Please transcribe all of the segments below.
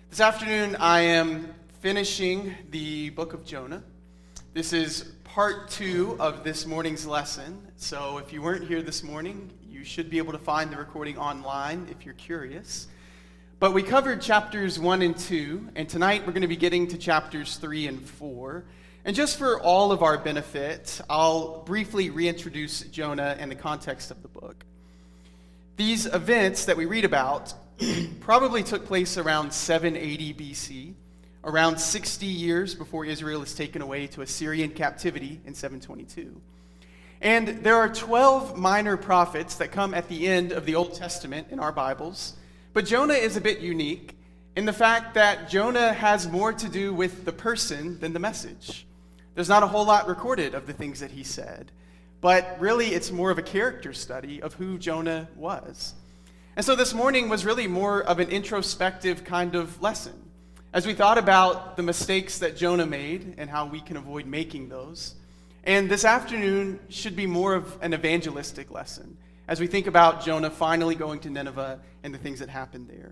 This afternoon, I am finishing the book of Jonah. This is part 2 of this morning's lesson. So if you weren't here this morning, you should be able to find the recording online if you're curious. But we covered chapters 1 and 2, and tonight we're going to be getting to chapters 3 and 4. And just for all of our benefit, I'll briefly reintroduce Jonah and the context of the book. These events that we read about probably took place around 780 BC, around 60 years before Israel is taken away to Assyrian captivity in 722. And there are 12 minor prophets that come at the end of the Old Testament in our Bibles, but Jonah is a bit unique in the fact that Jonah has more to do with the person than the message. There's not a whole lot recorded of the things that he said, but really it's more of a character study of who Jonah was. And so this morning was really more of an introspective kind of lesson, as we thought about the mistakes that Jonah made and how we can avoid making those. And this afternoon should be more of an evangelistic lesson, as we think about Jonah finally going to Nineveh and the things that happened there.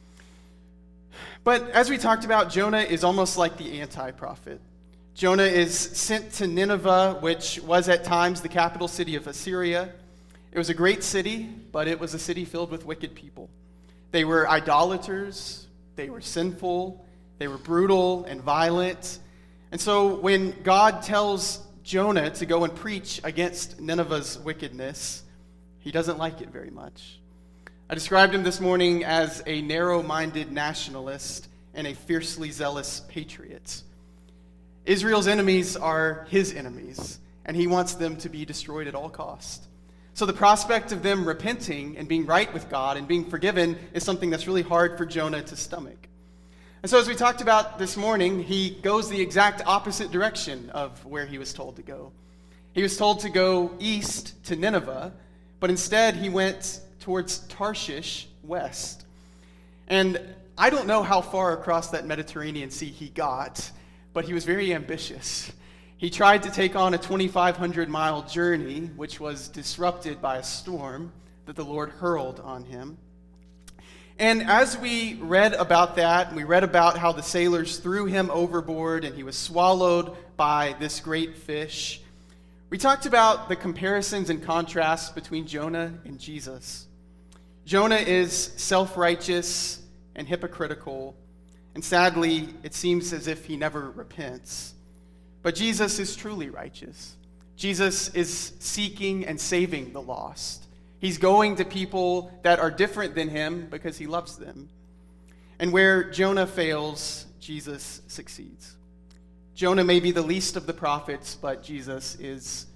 But as we talked about, Jonah is almost like the anti-prophet. Jonah is sent to Nineveh, which was at times the capital city of Assyria. It was a great city, but it was a city filled with wicked people. They were idolaters, they were sinful, they were brutal and violent. And so when God tells Jonah to go and preach against Nineveh's wickedness, he doesn't like it very much. I described him this morning as a narrow-minded nationalist and a fiercely zealous patriot. Israel's enemies are his enemies, and he wants them to be destroyed at all cost. So the prospect of them repenting and being right with God and being forgiven is something that's really hard for Jonah to stomach. And so as we talked about this morning, he goes the exact opposite direction of where he was told to go. He was told to go east to Nineveh, but instead he went towards Tarshish west. And I don't know how far across that Mediterranean Sea he got, but he was very ambitious. He tried to take on a 2,500-mile journey, which was disrupted by a storm that the Lord hurled on him. And as we read about that, we read about how the sailors threw him overboard and he was swallowed by this great fish. We talked about the comparisons and contrasts between Jonah and Jesus. Jonah is self-righteous and hypocritical, and sadly, it seems as if he never repents. But Jesus is truly righteous. Jesus is seeking and saving the lost. He's going to people that are different than him because he loves them. And where Jonah fails, Jesus succeeds. Jonah may be the least of the prophets, but Jesus is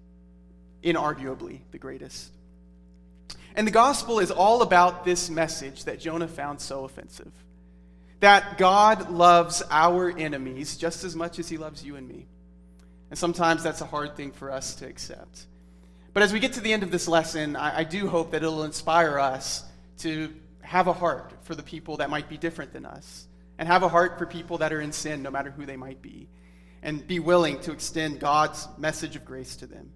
inarguably the greatest. And the gospel is all about this message that Jonah found so offensive. That God loves our enemies just as much as he loves you and me. And sometimes that's a hard thing for us to accept. But as we get to the end of this lesson, I do hope that it'll inspire us to have a heart for the people that might be different than us, and have a heart for people that are in sin, no matter who they might be, and be willing to extend God's message of grace to them.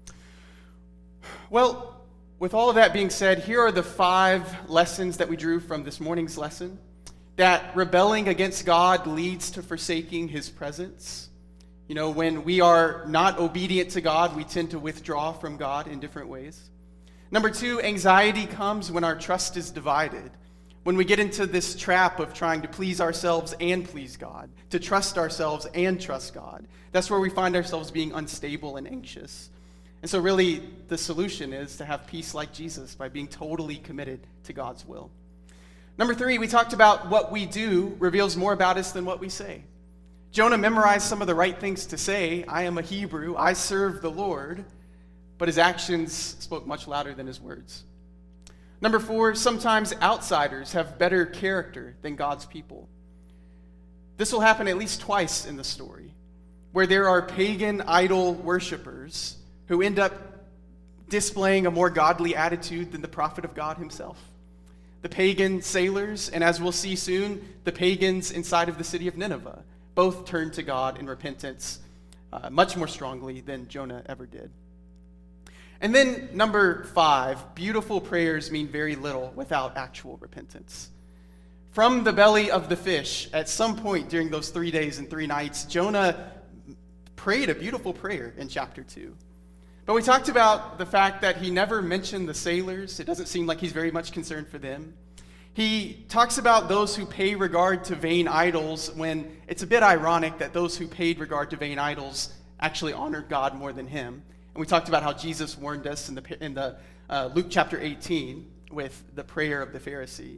Well, with all of that being said, here are the 5 lessons that we drew from this morning's lesson. That rebelling against God leads to forsaking his presence. You know, when we are not obedient to God, we tend to withdraw from God in different ways. Number 2, anxiety comes when our trust is divided. When we get into this trap of trying to please ourselves and please God, to trust ourselves and trust God. That's where we find ourselves being unstable and anxious. And so really, the solution is to have peace like Jesus by being totally committed to God's will. Number 3, we talked about what we do reveals more about us than what we say. Jonah memorized some of the right things to say. I am a Hebrew. I serve the Lord. But his actions spoke much louder than his words. Number 4, sometimes outsiders have better character than God's people. This will happen at least twice in the story, where there are pagan idol worshipers who end up displaying a more godly attitude than the prophet of God himself. The pagan sailors, and as we'll see soon, the pagans inside of the city of Nineveh, both turned to God in repentance much more strongly than Jonah ever did. And then number 5, beautiful prayers mean very little without actual repentance. From the belly of the fish, at some point during those 3 days and 3 nights, Jonah prayed a beautiful prayer in chapter 2. But we talked about the fact that he never mentioned the sailors. It doesn't seem like he's very much concerned for them. He talks about those who pay regard to vain idols, when it's a bit ironic that those who paid regard to vain idols actually honored God more than him. And we talked about how Jesus warned us in the Luke chapter 18 with the prayer of the Pharisee.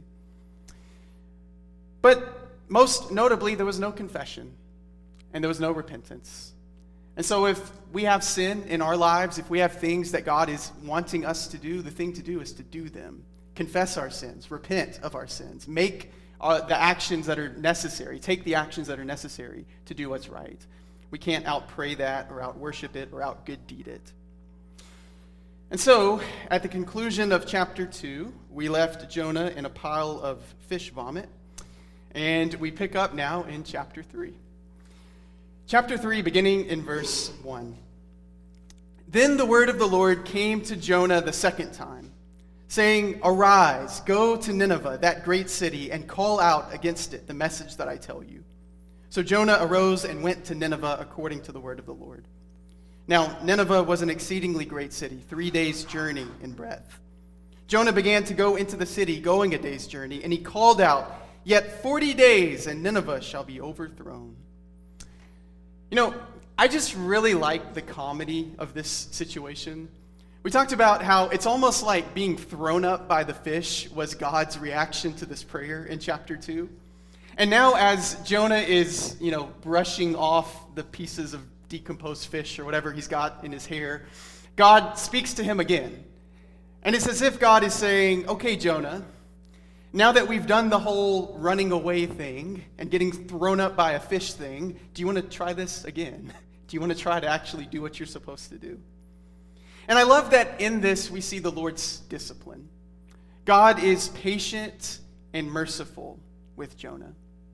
But most notably, there was no confession and there was no repentance. And so if we have sin in our lives, if we have things that God is wanting us to do, the thing to do is to do them. Confess our sins, repent of our sins, make the actions that are necessary, take the actions that are necessary to do what's right. We can't out-pray that or out-worship it or out-good deed it. And so, at the conclusion of chapter 2, we left Jonah in a pile of fish vomit, and we pick up now in chapter 3. Chapter 3, beginning in verse 1. Then the word of the Lord came to Jonah the second time, saying, "Arise, go to Nineveh, that great city, and call out against it the message that I tell you." So Jonah arose and went to Nineveh according to the word of the Lord. Now, Nineveh was an exceedingly great city, 3 days' journey in breadth. Jonah began to go into the city, going a day's journey, and he called out, "Yet 40 days, and Nineveh shall be overthrown." You know, I just really like the comedy of this situation. We talked about how it's almost like being thrown up by the fish was God's reaction to this prayer in chapter 2. And now as Jonah is, brushing off the pieces of decomposed fish or whatever he's got in his hair, God speaks to him again. And it's as if God is saying, "Okay, Jonah, now that we've done the whole running away thing and getting thrown up by a fish thing, do you want to try this again? Do you want to try to actually do what you're supposed to do?" And I love that in this we see the Lord's discipline. God is patient and merciful with Jonah.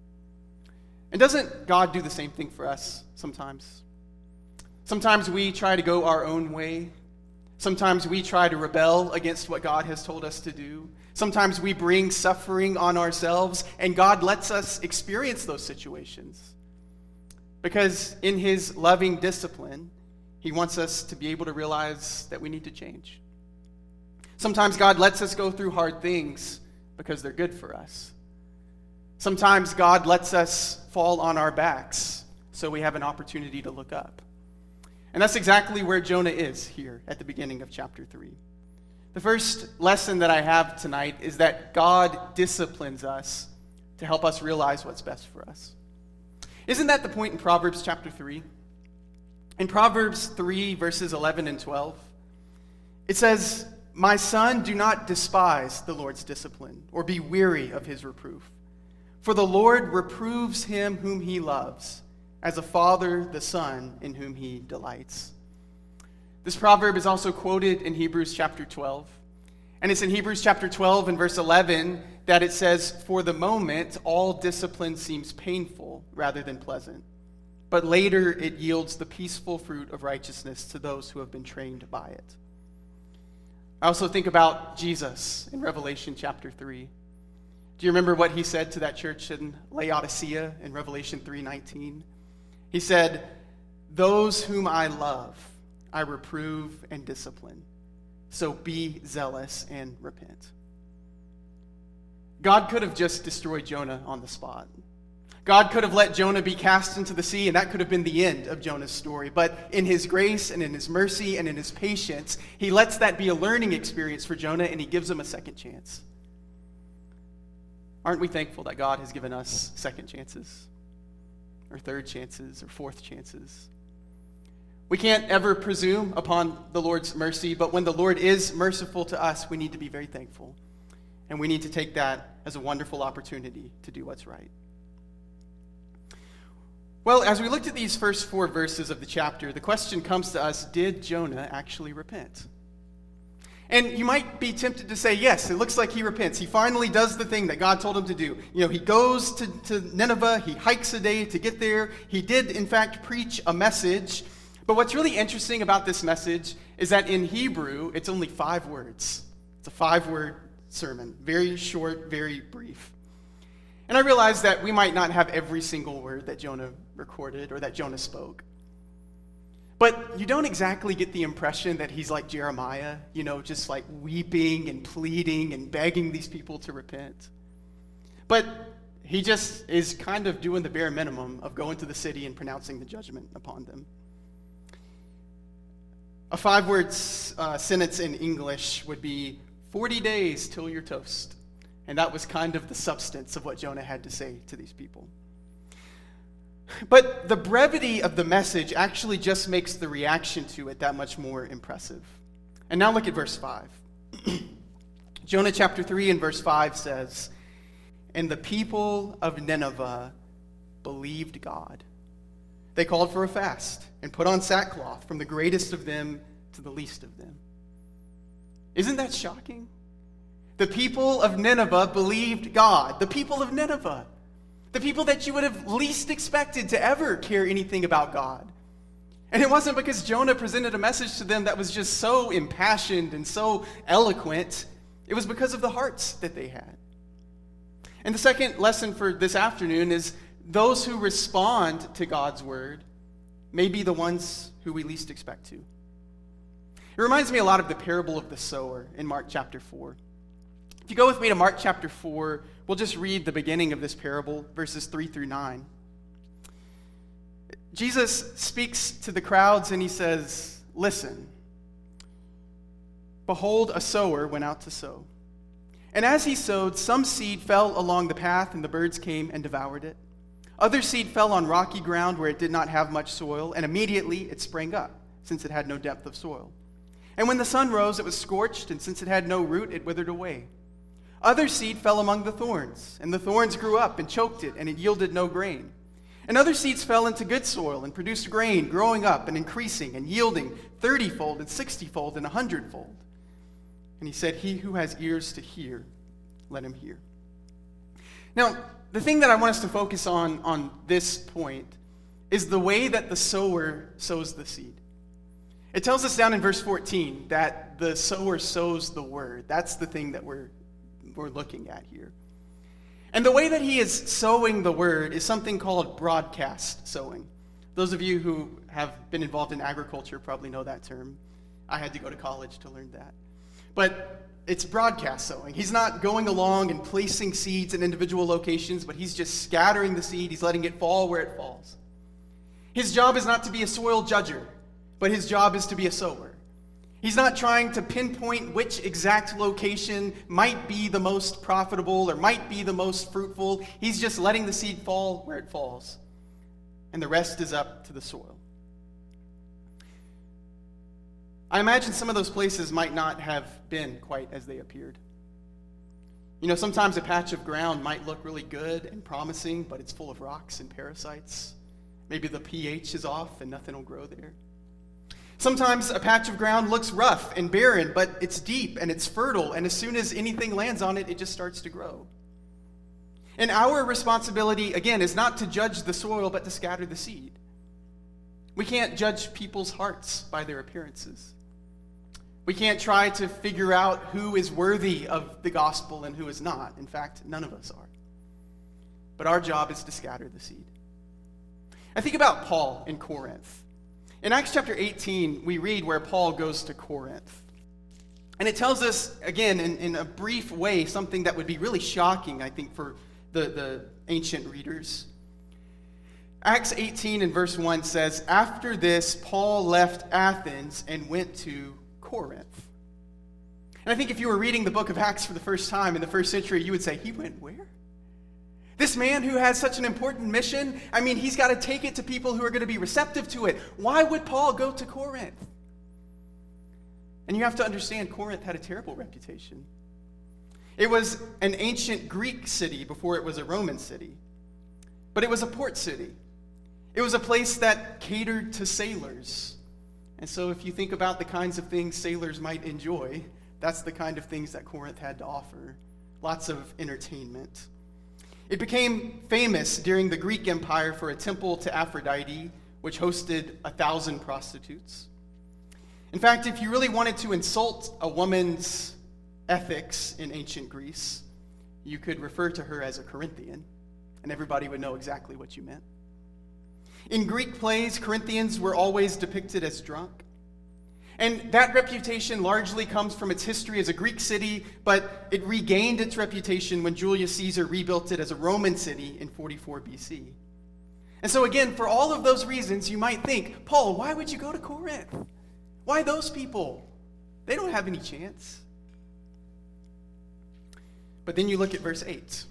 And doesn't God do the same thing for us sometimes? Sometimes we try to go our own way. Sometimes we try to rebel against what God has told us to do. Sometimes we bring suffering on ourselves, and God lets us experience those situations. Because in his loving discipline, he wants us to be able to realize that we need to change. Sometimes God lets us go through hard things because they're good for us. Sometimes God lets us fall on our backs so we have an opportunity to look up. And that's exactly where Jonah is here at the beginning of chapter 3. The first lesson that I have tonight is that God disciplines us to help us realize what's best for us. Isn't that the point in Proverbs chapter 3? In Proverbs 3, verses 11 and 12, it says, "My son, do not despise the Lord's discipline, or be weary of his reproof. For the Lord reproves him whom he loves, as a father the son in whom he delights." This proverb is also quoted in Hebrews chapter 12. And it's in Hebrews chapter 12 and verse 11 that it says, "For the moment, all discipline seems painful rather than pleasant. But later it yields the peaceful fruit of righteousness to those who have been trained by it." I also think about Jesus in Revelation chapter 3. Do you remember what he said to that church in Laodicea in Revelation 3:19? He said, "Those whom I love, I reprove and discipline. So be zealous and repent." God could have just destroyed Jonah on the spot. God could have let Jonah be cast into the sea, and that could have been the end of Jonah's story. But in his grace and in his mercy and in his patience, he lets that be a learning experience for Jonah, and he gives him a second chance. Aren't we thankful that God has given us second chances, or third chances, or fourth chances? We can't ever presume upon the Lord's mercy, but when the Lord is merciful to us, we need to be very thankful. And we need to take that as a wonderful opportunity to do what's right. Well, as we looked at these first 4 verses of the chapter, the question comes to us, did Jonah actually repent? And you might be tempted to say, yes, it looks like he repents. He finally does the thing that God told him to do. He goes to Nineveh, he hikes a day to get there. He did, in fact, preach a message. But what's really interesting about this message is that in Hebrew, it's only 5 words. It's a 5-word sermon, very short, very brief. And I realize that we might not have every single word that Jonah recorded or that Jonah spoke. But you don't exactly get the impression that he's like Jeremiah, just like weeping and pleading and begging these people to repent. But he just is kind of doing the bare minimum of going to the city and pronouncing the judgment upon them. A 5-word sentence in English would be 40 days till you're toast. And that was kind of the substance of what Jonah had to say to these people. But the brevity of the message actually just makes the reaction to it that much more impressive. And now look at verse 5. Jonah chapter 3 and verse 5 says, "And the people of Nineveh believed God. They called for a fast and put on sackcloth from the greatest of them to the least of them." Isn't that shocking? The people of Nineveh believed God. The people of Nineveh. The people that you would have least expected to ever care anything about God. And it wasn't because Jonah presented a message to them that was just so impassioned and so eloquent. It was because of the hearts that they had. And the second lesson for this afternoon is those who respond to God's word may be the ones who we least expect to. It reminds me a lot of the parable of the sower in Mark chapter 4. If you go with me to Mark chapter 4, we'll just read the beginning of this parable, verses 3 through 9. Jesus speaks to the crowds and he says, "Listen, behold, a sower went out to sow. And as he sowed, some seed fell along the path, and the birds came and devoured it. Other seed fell on rocky ground where it did not have much soil, and immediately it sprang up, since it had no depth of soil. And when the sun rose, it was scorched, and since it had no root, it withered away. Other seed fell among the thorns, and the thorns grew up and choked it, and it yielded no grain. And other seeds fell into good soil and produced grain, growing up and increasing and yielding 30-fold and 60-fold and 100-fold. And he said, he who has ears to hear, let him hear." Now, the thing that I want us to focus on this point is the way that the sower sows the seed. It tells us down in verse 14 that the sower sows the word. That's the thing that we're looking at here. And the way that he is sowing the word is something called broadcast sowing. Those of you who have been involved in agriculture probably know that term. I had to go to college to learn that. But it's broadcast sowing. He's not going along and placing seeds in individual locations, but he's just scattering the seed. He's letting it fall where it falls. His job is not to be a soil judger, but his job is to be a sower. He's not trying to pinpoint which exact location might be the most profitable or might be the most fruitful. He's just letting the seed fall where it falls. And the rest is up to the soil. I imagine some of those places might not have been quite as they appeared. Sometimes a patch of ground might look really good and promising, but it's full of rocks and parasites. Maybe the pH is off and nothing will grow there. Sometimes a patch of ground looks rough and barren, but it's deep and it's fertile, and as soon as anything lands on it, it just starts to grow. And our responsibility, again, is not to judge the soil, but to scatter the seed. We can't judge people's hearts by their appearances. We can't try to figure out who is worthy of the gospel and who is not. In fact, none of us are. But our job is to scatter the seed. I think about Paul in Corinth. In Acts chapter 18, we read where Paul goes to Corinth. And it tells us, again, in a brief way, something that would be really shocking, I think, for the ancient readers. Acts 18 and verse 1 says, "After this, Paul left Athens and went to Corinth." And I think if you were reading the book of Acts for the first time in the first century, you would say, he went where? This man who has such an important mission, he's got to take it to people who are going to be receptive to it. Why would Paul go to Corinth? And you have to understand, Corinth had a terrible reputation. It was an ancient Greek city before it was a Roman city. But it was a port city. It was a place that catered to sailors. And so if you think about the kinds of things sailors might enjoy, that's the kind of things that Corinth had to offer. Lots of entertainment. It became famous during the Greek Empire for a temple to Aphrodite, which hosted 1,000 prostitutes. In fact, if you really wanted to insult a woman's ethics in ancient Greece, you could refer to her as a Corinthian. and everybody would know exactly what you meant. In Greek plays, Corinthians were always depicted as drunk. And that reputation largely comes from its history as a Greek city, but it regained its reputation when Julius Caesar rebuilt it as a Roman city in 44 BC. And so again, for all of those reasons, you might think, Paul, why would you go to Corinth? Why those people? They don't have any chance. But then you look at verse 8.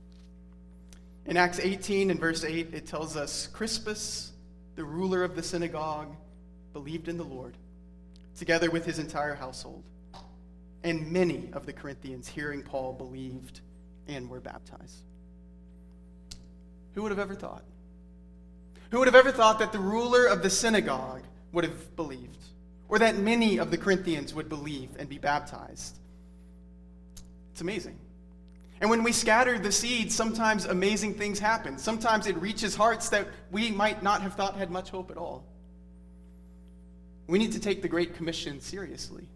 In Acts 18 and verse 8, it tells us, Crispus, the ruler of the synagogue, believed in the Lord, together with his entire household. And many of the Corinthians, hearing Paul, believed and were baptized. Who would have ever thought? Who would have ever thought that the ruler of the synagogue would have believed? Or that many of the Corinthians would believe and be baptized? It's amazing. And when we scatter the seeds, sometimes amazing things happen. Sometimes it reaches hearts that we might not have thought had much hope at all. We need to take the Great Commission seriously.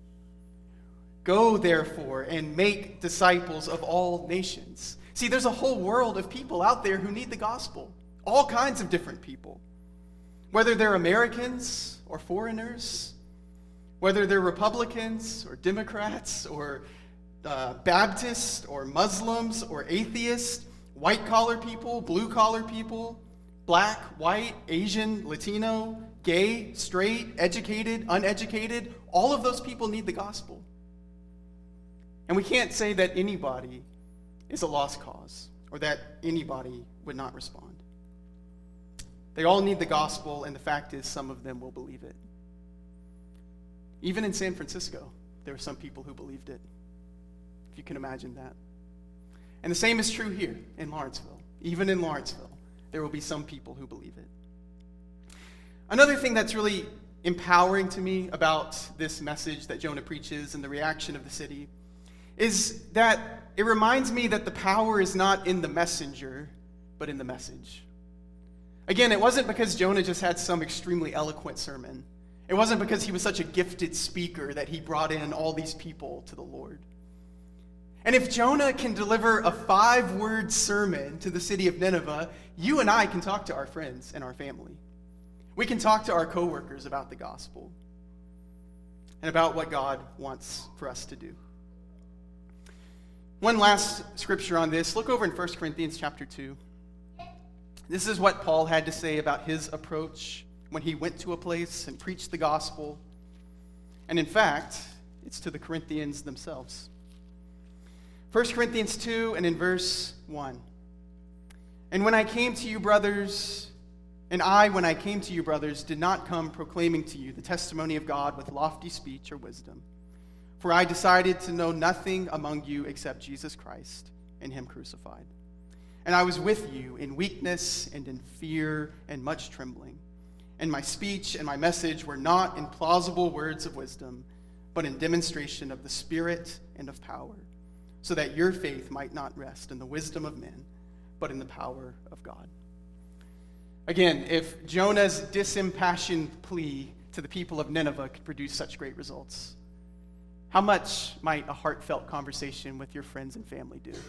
Go, therefore, and make disciples of all nations. See, there's a whole world of people out there who need the gospel. All kinds of different people. Whether they're Americans or foreigners, whether they're Republicans or Democrats or Baptists or Muslims or atheists, white-collar people, blue-collar people, black, white, Asian, Latino, gay, straight, educated, uneducated, all of those people need the gospel. And we can't say that anybody is a lost cause or that anybody would not respond. They all need the gospel, and the fact is some of them will believe it. Even in San Francisco, there were some people who believed it, if you can imagine that. And the same is true here in Lawrenceville. Even in Lawrenceville, there will be some people who believe it. Another thing that's really empowering to me about this message that Jonah preaches and the reaction of the city is that it reminds me that the power is not in the messenger, but in the message. Again, it wasn't because Jonah just had some extremely eloquent sermon. It wasn't because he was such a gifted speaker that he brought in all these people to the Lord. And if Jonah can deliver a 5-word sermon to the city of Nineveh, you and I can talk to our friends and our family. We can talk to our coworkers about the gospel and about what God wants for us to do. One last scripture on this. Look over in 1 Corinthians chapter 2. This is what Paul had to say about his approach when he went to a place and preached the gospel. And in fact, it's to the Corinthians themselves. 1 Corinthians 2 and in verse 1. And when I came to you, brothers, did not come proclaiming to you the testimony of God with lofty speech or wisdom. For I decided to know nothing among you except Jesus Christ and him crucified. And I was with you in weakness and in fear and much trembling. And my speech and my message were not in plausible words of wisdom, but in demonstration of the Spirit and of power, so that your faith might not rest in the wisdom of men, but in the power of God. Again, if Jonah's disimpassioned plea to the people of Nineveh could produce such great results, how much might a heartfelt conversation with your friends and family do?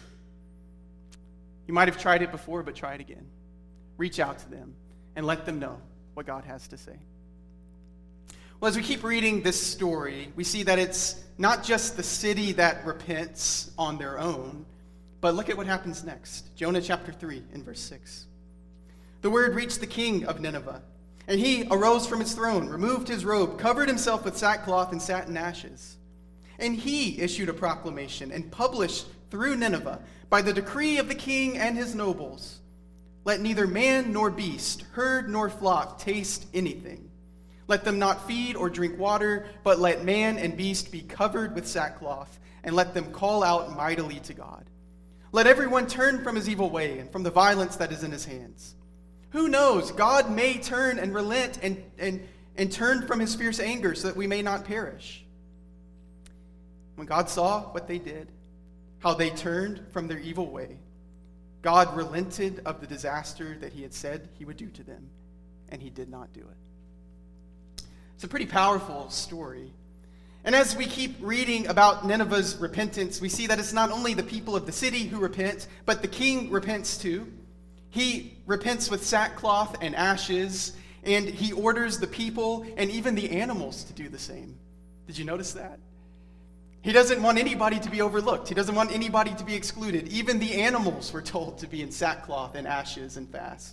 You might have tried it before, but try it again. Reach out to them and let them know what God has to say. Well, as we keep reading this story, we see that it's not just the city that repents on their own, but look at what happens next. Jonah chapter 3 and verse 6. The word reached the king of Nineveh, and he arose from his throne, removed his robe, covered himself with sackcloth and sat in ashes. And he issued a proclamation and published through Nineveh, by the decree of the king and his nobles, let neither man nor beast, herd nor flock taste anything. Let them not feed or drink water, but let man and beast be covered with sackcloth, and let them call out mightily to God. Let everyone turn from his evil way and from the violence that is in his hands. Who knows? God may turn and relent and turn from his fierce anger so that we may not perish. When God saw what they did, how they turned from their evil way, God relented of the disaster that he had said he would do to them, and he did not do it. It's a pretty powerful story. And as we keep reading about Nineveh's repentance, we see that it's not only the people of the city who repent, but the king repents too. He repents with sackcloth and ashes, and he orders the people and even the animals to do the same. Did you notice that? He doesn't want anybody to be overlooked. He doesn't want anybody to be excluded. Even the animals were told to be in sackcloth and ashes and fast.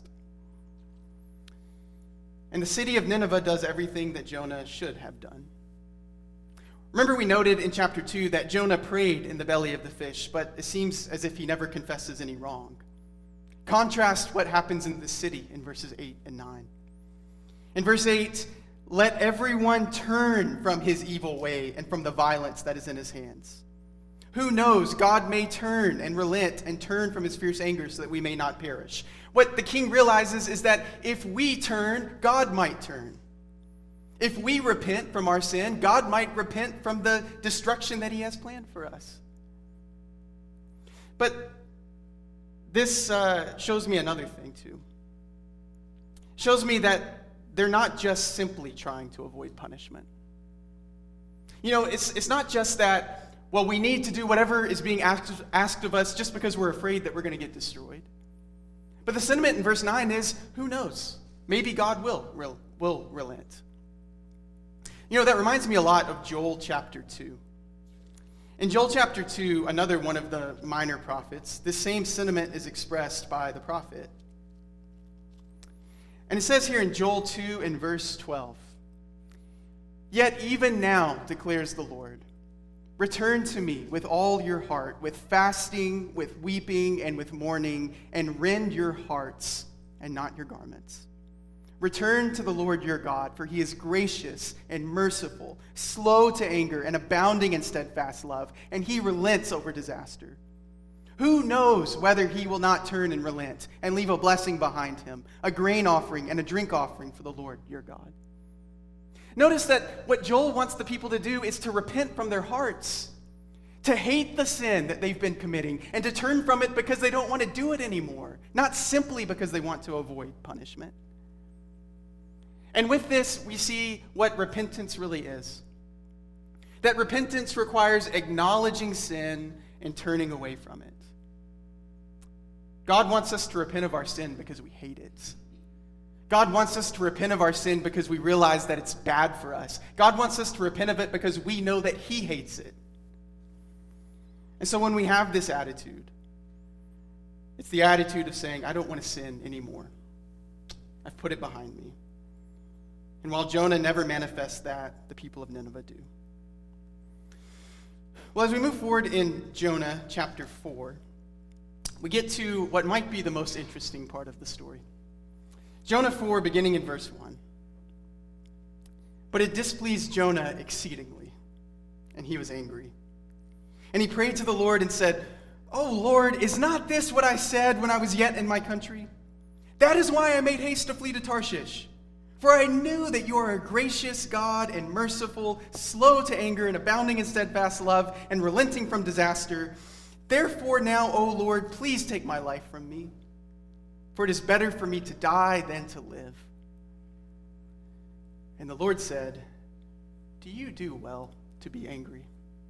And the city of Nineveh does everything that Jonah should have done. Remember, we noted in chapter 2 that Jonah prayed in the belly of the fish, but it seems as if he never confesses any wrong. Contrast what happens in the city in verses 8 and 9. In verse 8, let everyone turn from his evil way and from the violence that is in his hands. Who knows, God may turn and relent and turn from his fierce anger so that we may not perish. What the king realizes is that if we turn, God might turn. If we repent from our sin, God might repent from the destruction that he has planned for us. But this shows me another thing too. Shows me that they're not just simply trying to avoid punishment. You know, it's not just that, well, we need to do whatever is being asked of us just because we're afraid that we're going to get destroyed. But the sentiment in verse 9 is, who knows? Maybe God will relent. You know, that reminds me a lot of Joel chapter 2. In Joel chapter 2, another one of the minor prophets, this same sentiment is expressed by the prophet. And it says here in Joel 2 in verse 12, yet even now, declares the Lord, return to me with all your heart, with fasting, with weeping, and with mourning, and rend your hearts and not your garments. Return to the Lord your God, for he is gracious and merciful, slow to anger, and abounding in steadfast love, and he relents over disaster. Who knows whether he will not turn and relent and leave a blessing behind him, a grain offering and a drink offering for the Lord your God. Notice that what Joel wants the people to do is to repent from their hearts, to hate the sin that they've been committing, and to turn from it because they don't want to do it anymore, not simply because they want to avoid punishment. And with this, we see what repentance really is. That repentance requires acknowledging sin and turning away from it. God wants us to repent of our sin because we hate it. God wants us to repent of our sin because we realize that it's bad for us. God wants us to repent of it because we know that he hates it. And so when we have this attitude, it's the attitude of saying, I don't want to sin anymore. I've put it behind me. And while Jonah never manifests that, the people of Nineveh do. Well, as we move forward in Jonah chapter 4, we get to what might be the most interesting part of the story. Jonah 4, beginning in verse 1. But it displeased Jonah exceedingly, and he was angry. And he prayed to the Lord and said, O Lord, is not this what I said when I was yet in my country? That is why I made haste to flee to Tarshish. For I knew that you are a gracious God and merciful, slow to anger and abounding in steadfast love and relenting from disaster. Therefore now, O Lord, please take my life from me, for it is better for me to die than to live. And the Lord said, do you do well to be angry?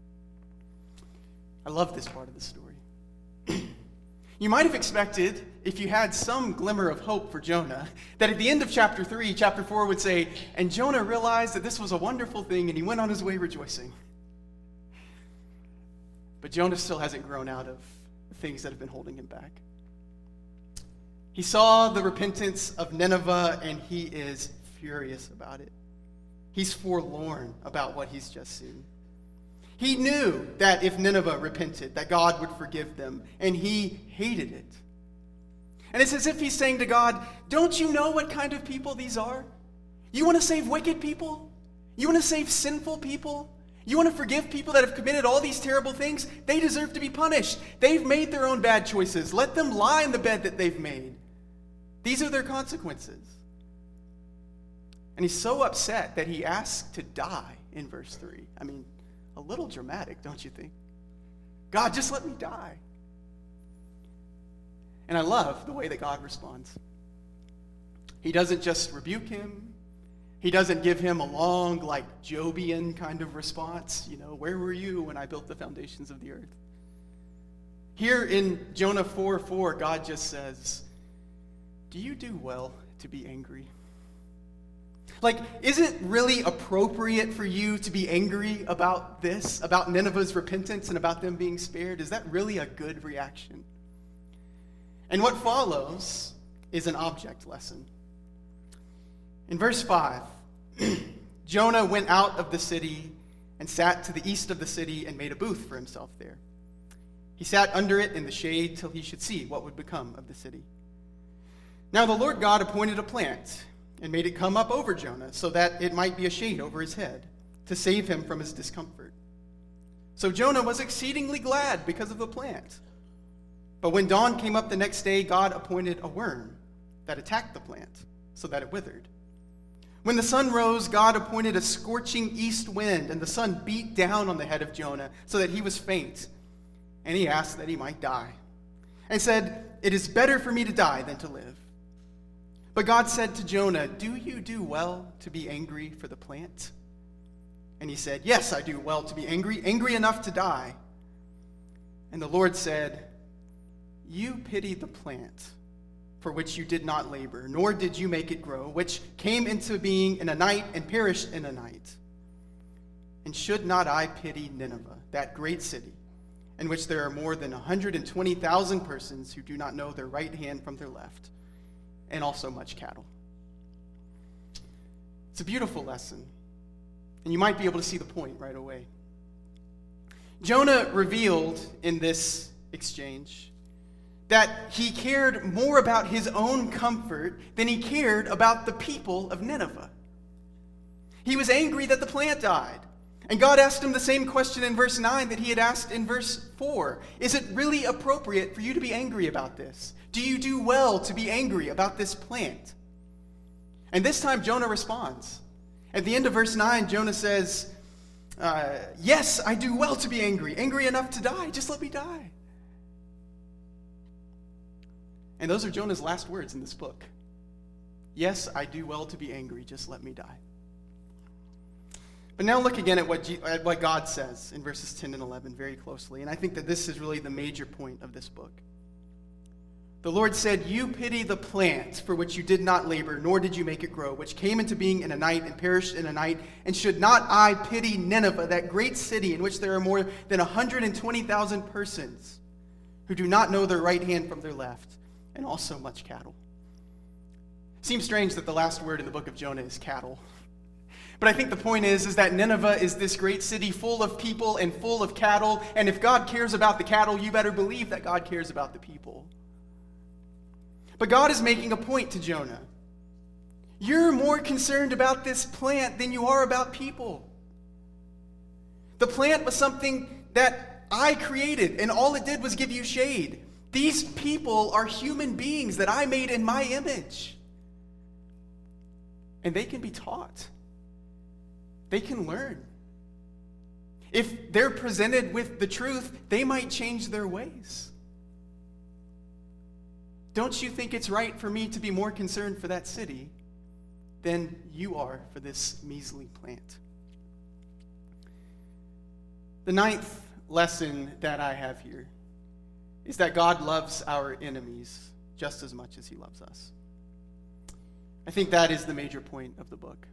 I love this part of the story. You might have expected, if you had some glimmer of hope for Jonah, that at the end of chapter 3, chapter 4 would say, and Jonah realized that this was a wonderful thing and he went on his way rejoicing. But Jonah still hasn't grown out of the things that have been holding him back. He saw the repentance of Nineveh and he is furious about it. He's forlorn about what he's just seen. He knew that if Nineveh repented, that God would forgive them, and he hated it. And it's as if he's saying to God, don't you know what kind of people these are? You want to save wicked people? You want to save sinful people? You want to forgive people that have committed all these terrible things? They deserve to be punished. They've made their own bad choices. Let them lie in the bed that they've made. These are their consequences. And he's so upset that he asks to die in verse 3. I mean, a little dramatic, don't you think? God, just let me die. And I love the way that God responds. He doesn't just rebuke him. He doesn't give him a long, like, Jobian kind of response. You know, where were you when I built the foundations of the earth? Here in Jonah 4:4, God just says, do you do well to be angry? Like, is it really appropriate for you to be angry about this, about Nineveh's repentance and about them being spared? Is that really a good reaction? And what follows is an object lesson. In verse 5, Jonah went out of the city and sat to the east of the city and made a booth for himself there. He sat under it in the shade till he should see what would become of the city. Now the Lord God appointed a plant and made it come up over Jonah so that it might be a shade over his head to save him from his discomfort. So Jonah was exceedingly glad because of the plant. But when dawn came up the next day, God appointed a worm that attacked the plant so that it withered. When the sun rose, God appointed a scorching east wind, and the sun beat down on the head of Jonah so that he was faint. And he asked that he might die, and said, "It is better for me to die than to live." But God said to Jonah, "Do you do well to be angry for the plant?" And he said, "Yes, I do well to be angry enough to die." And the Lord said, "You pity the plant for which you did not labor, nor did you make it grow, which came into being in a night and perished in a night. And should not I pity Nineveh, that great city, in which there are more than 120,000 persons who do not know their right hand from their left, and also much cattle?" It's a beautiful lesson, and you might be able to see the point right away. Jonah revealed in this exchange that he cared more about his own comfort than he cared about the people of Nineveh. He was angry that the plant died. And God asked him the same question in verse 9 that he had asked in verse 4. Is it really appropriate for you to be angry about this? Do you do well to be angry about this plant? And this time Jonah responds. At the end of verse 9, Jonah says, "Yes, I do well to be angry enough to die. Just let me die." And those are Jonah's last words in this book. "Yes, I do well to be angry. Just let me die." But now look again at what God says in verses 10 and 11 very closely. And I think that this is really the major point of this book. The Lord said, "You pity the plant for which you did not labor, nor did you make it grow, which came into being in a night and perished in a night. And should not I pity Nineveh, that great city in which there are more than 120,000 persons who do not know their right hand from their left, and also much cattle?" Seems strange that the last word in the book of Jonah is cattle. But I think the point is that Nineveh is this great city full of people and full of cattle. And if God cares about the cattle, you better believe that God cares about the people. But God is making a point to Jonah. You're more concerned about this plant than you are about people. The plant was something that I created, and all it did was give you shade. These people are human beings that I made in my image. And they can be taught. They can learn. If they're presented with the truth, they might change their ways. Don't you think it's right for me to be more concerned for that city than you are for this measly plant? The ninth lesson that I have here is that God loves our enemies just as much as he loves us. I think that is the major point of the book.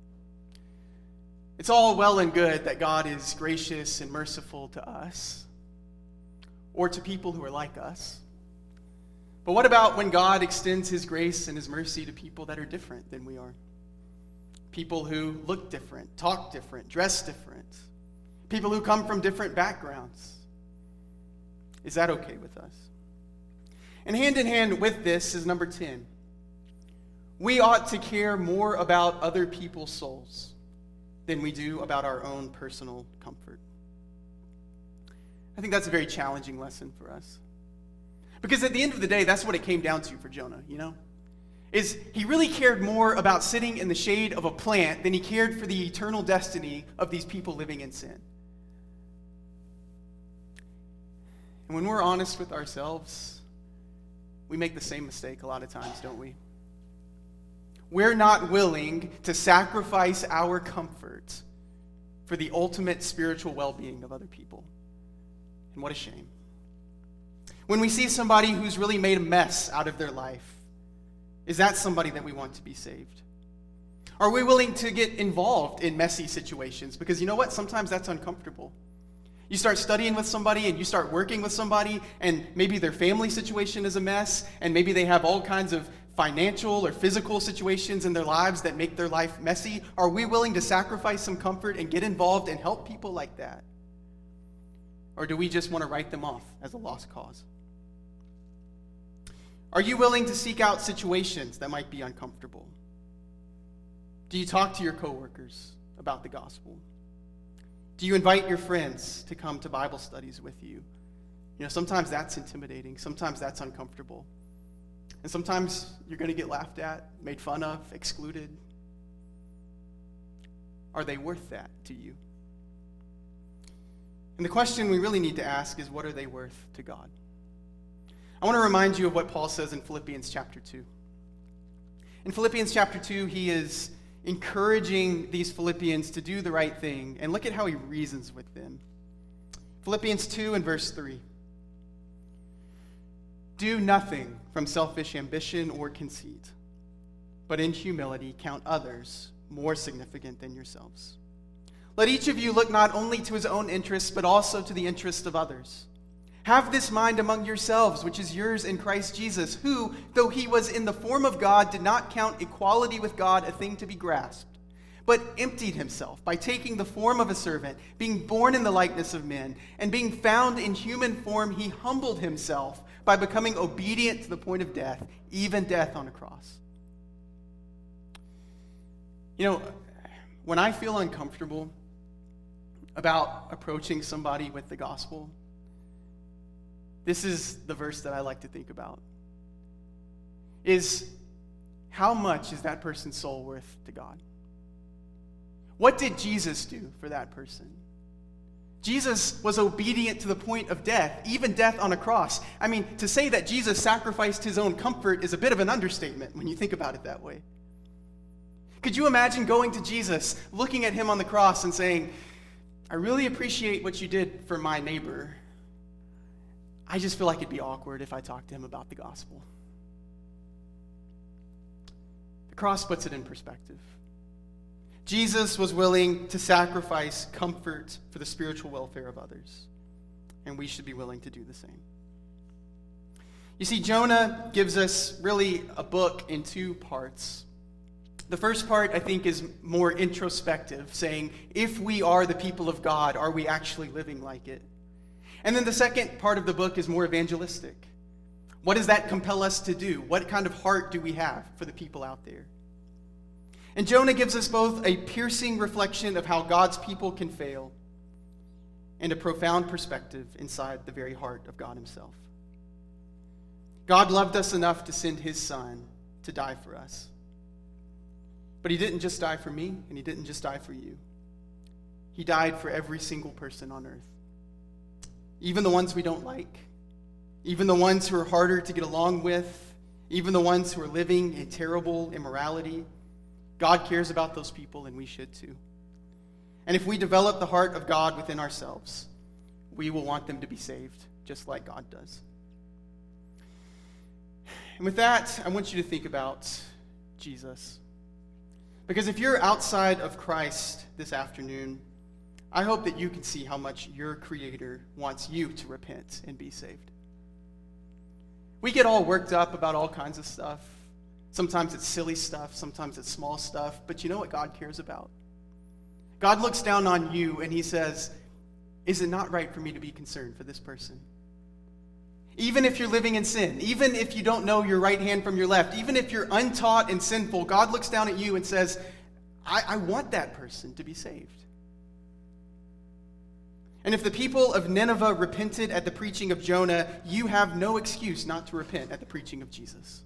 It's all well and good that God is gracious and merciful to us or to people who are like us. But what about when God extends his grace and his mercy to people that are different than we are? People who look different, talk different, dress different. People who come from different backgrounds. Is that okay with us? And hand in hand with this is number 10. We ought to care more about other people's souls than we do about our own personal comfort. I think that's a very challenging lesson for us. Because at the end of the day, that's what it came down to for Jonah, is he really cared more about sitting in the shade of a plant than he cared for the eternal destiny of these people living in sin. And when we're honest with ourselves, we make the same mistake a lot of times, don't we? We're not willing to sacrifice our comfort for the ultimate spiritual well-being of other people. And what a shame. When we see somebody who's really made a mess out of their life, Is that somebody that we want to be saved? Are we willing to get involved in messy situations? Because you know what? Sometimes that's uncomfortable. You start studying with somebody and you start working with somebody, and maybe their family situation is a mess, and maybe they have all kinds of financial or physical situations in their lives that make their life messy. Are we willing to sacrifice some comfort and get involved and help people like that? Or do we just want to write them off as a lost cause? Are you willing to seek out situations that might be uncomfortable? Do you talk to your coworkers about the gospel? Do you invite your friends to come to Bible studies with you? You know, sometimes that's intimidating. Sometimes that's uncomfortable. And sometimes you're going to get laughed at, made fun of, excluded. Are they worth that to you? And the question we really need to ask is, what are they worth to God? I want to remind you of what Paul says in Philippians chapter 2. In Philippians chapter 2, he is encouraging these Philippians to do the right thing. And look at how he reasons with them. Philippians 2 and verse 3. Do nothing from selfish ambition or conceit, but in humility count others more significant than yourselves. Let each of you look not only to his own interests, but also to the interests of others. Have this mind among yourselves, which is yours in Christ Jesus, who, though he was in the form of God, did not count equality with God a thing to be grasped, but emptied himself by taking the form of a servant, being born in the likeness of men, and being found in human form, he humbled himself by becoming obedient to the point of death, even death on a cross. You know, when I feel uncomfortable about approaching somebody with the gospel, this is the verse that I like to think about. Is how much is that person's soul worth to God? What did Jesus do for that person? Jesus was obedient to the point of death, even death on a cross. I mean, to say that Jesus sacrificed his own comfort is a bit of an understatement when you think about it that way. Could you imagine going to Jesus, looking at him on the cross and saying, I really appreciate what you did for my neighbor. I just feel like it'd be awkward if I talked to him about the gospel. The cross puts it in perspective. Jesus was willing to sacrifice comfort for the spiritual welfare of others, and we should be willing to do the same. You see, Jonah gives us really a book in two parts. The first part, I think, is more introspective, saying, if we are the people of God, are we actually living like it? And then the second part of the book is more evangelistic. What does that compel us to do? What kind of heart do we have for the people out there? And Jonah gives us both a piercing reflection of how God's people can fail and a profound perspective inside the very heart of God himself. God loved us enough to send his son to die for us. But he didn't just die for me, and he didn't just die for you. He died for every single person on earth. Even the ones we don't like, even the ones who are harder to get along with, even the ones who are living in terrible immorality. God cares about those people, and we should too. And if we develop the heart of God within ourselves, we will want them to be saved, just like God does. And with that, I want you to think about Jesus. Because if you're outside of Christ this afternoon, I hope that you can see how much your Creator wants you to repent and be saved. We get all worked up about all kinds of stuff. Sometimes it's silly stuff, sometimes it's small stuff, but you know what God cares about? God looks down on you and he says, is it not right for me to be concerned for this person? Even if you're living in sin, even if you don't know your right hand from your left, even if you're untaught and sinful, God looks down at you and says, I want that person to be saved. And if the people of Nineveh repented at the preaching of Jonah, you have no excuse not to repent at the preaching of Jesus.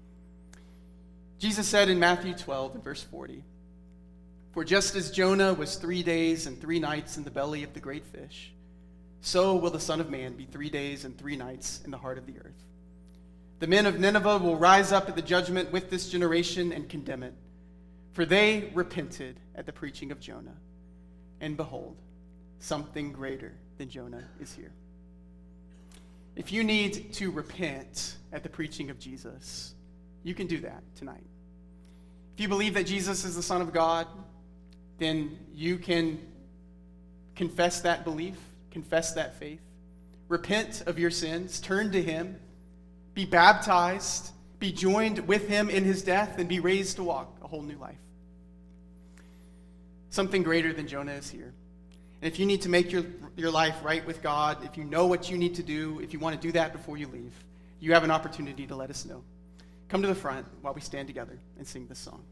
Jesus said in Matthew 12, and verse 40, for just as Jonah was 3 days and 3 nights in the belly of the great fish, so will the Son of Man be 3 days and 3 nights in the heart of the earth. The men of Nineveh will rise up at the judgment with this generation and condemn it, for they repented at the preaching of Jonah. And behold, something greater than Jonah is here. If you need to repent at the preaching of Jesus, you can do that tonight. If you believe that Jesus is the Son of God, then you can confess that belief, confess that faith, repent of your sins, turn to him, be baptized, be joined with him in his death, and be raised to walk a whole new life. Something greater than Jonah is here. And if you need to make your life right with God, if you know what you need to do, if you want to do that before you leave, you have an opportunity to let us know. Come to the front while we stand together and sing this song.